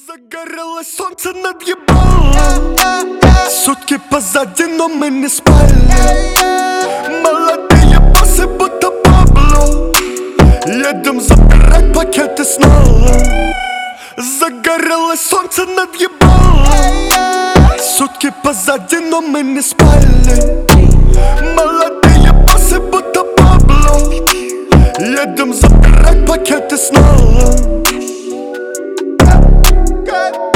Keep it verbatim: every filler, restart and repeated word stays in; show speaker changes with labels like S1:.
S1: Загорелось солнце над ебалом. Сутки позади, но мы не спали. Молодые боссы, будто Пабло. Едем забирать пакеты снова. Загорелось солнце над ебалом. Сутки позади, но мы не спали. Молодые боссы, будто Пабло. Едем забирать пакеты снова.